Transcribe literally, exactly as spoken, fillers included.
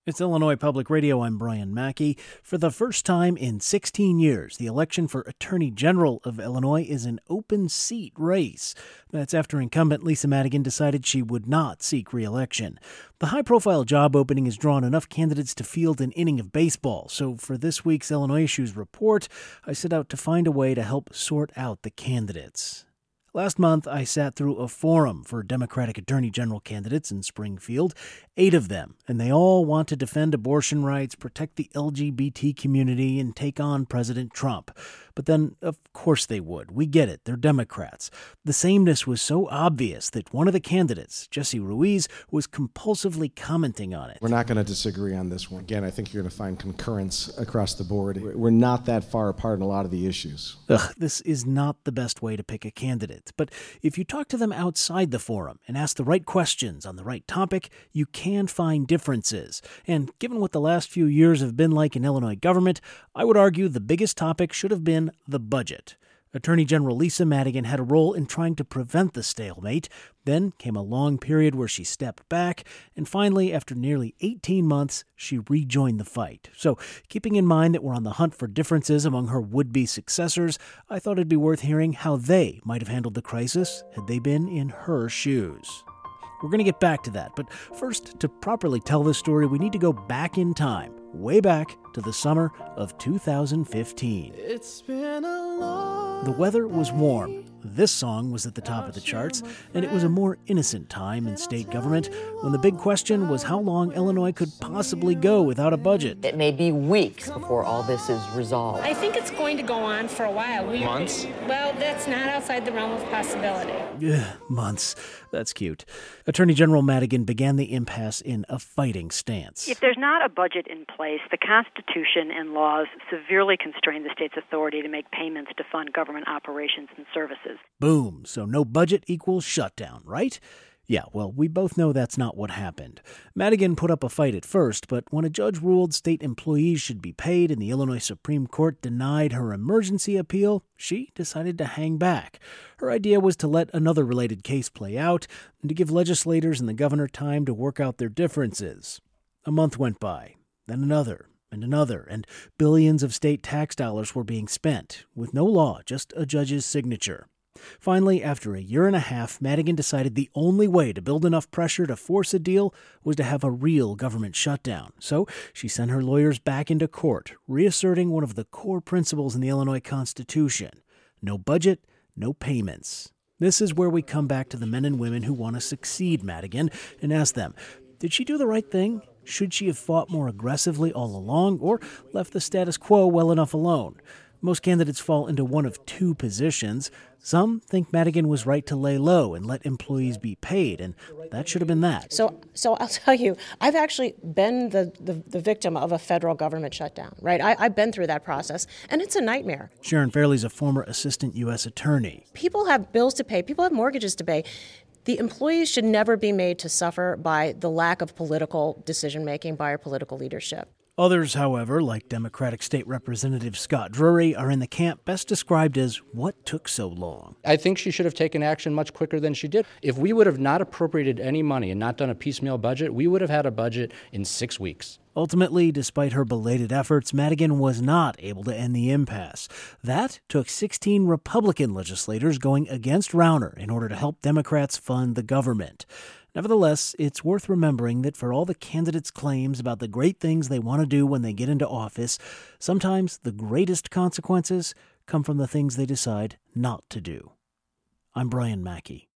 It's Illinois Public Radio. I'm Brian Mackey. For the first time in sixteen years, the election for Attorney General of Illinois is an open seat race. That's after incumbent Lisa Madigan decided she would not seek re-election. The high-profile job opening has drawn enough candidates to field an inning of baseball. So for this week's Illinois Issues Report, I set out to find a way to help sort out the candidates. Last month, I sat through a forum for Democratic Attorney General candidates in Springfield, eight of them, and they all want to defend abortion rights, protect the L G B T community, and take on President Trump. But then, of course they would. We get it. They're Democrats. The sameness was so obvious that one of the candidates, Jesse Ruiz, was compulsively commenting on it. We're not going to disagree on this one. Again, I think you're going to find concurrence across the board. We're not that far apart in a lot of the issues. Ugh, this is not the best way to pick a candidate. But if you talk to them outside the forum and ask the right questions on the right topic, you can find differences. And given what the last few years have been like in Illinois government, I would argue the biggest topic should have been the budget. Attorney General Lisa Madigan had a role in trying to prevent the stalemate. Then came a long period where she stepped back, and finally, after nearly eighteen months, she rejoined the fight. So, keeping in mind that we're on the hunt for differences among her would-be successors, I thought it'd be worth hearing how they might have handled the crisis had they been in her shoes. We're going to get back to that, but first, to properly tell this story, we need to go back in time, way back to the summer of two thousand fifteen. It's been a long The weather was warm. This song was at the top of the charts, and it was a more innocent time in state government when the big question was how long Illinois could possibly go without a budget. It may be weeks before all this is resolved. I think it's going to go on for a while. We, Months? Well, that's not outside the realm of possibility. Ugh, months. That's cute. Attorney General Madigan began the impasse in a fighting stance. If there's not a budget in place, the Constitution and laws severely constrain the state's authority to make payments to fund government operations and services. Boom. So no budget equals shutdown, right? Yeah, well, we both know that's not what happened. Madigan put up a fight at first, but when a judge ruled state employees should be paid and the Illinois Supreme Court denied her emergency appeal, she decided to hang back. Her idea was to let another related case play out and to give legislators and the governor time to work out their differences. A month went by, then another. And another, and billions of state tax dollars were being spent, with no law, just a judge's signature. Finally, after a year and a half, Madigan decided the only way to build enough pressure to force a deal was to have a real government shutdown. So she sent her lawyers back into court, reasserting one of the core principles in the Illinois Constitution: no budget, no payments. This is where we come back to the men and women who want to succeed Madigan and ask them, did she do the right thing? Should she have fought more aggressively all along, or left the status quo well enough alone? Most candidates fall into one of two positions. Some think Madigan was right to lay low and let employees be paid, and that should have been that. So so I'll tell you, I've actually been the, the, the victim of a federal government shutdown, right? I, I've been through that process, and it's a nightmare. Sharon Fairley's a former assistant U S attorney. People have bills to pay. People have mortgages to pay. The employees should never be made to suffer by the lack of political decision-making by our political leadership. Others, however, like Democratic State Representative Scott Drury, are in the camp best described as what took so long. I think she should have taken action much quicker than she did. If we would have not appropriated any money and not done a piecemeal budget, we would have had a budget in six weeks. Ultimately, despite her belated efforts, Madigan was not able to end the impasse. That took sixteen Republican legislators going against Rauner in order to help Democrats fund the government. Nevertheless, it's worth remembering that for all the candidates' claims about the great things they want to do when they get into office, sometimes the greatest consequences come from the things they decide not to do. I'm Brian Mackey.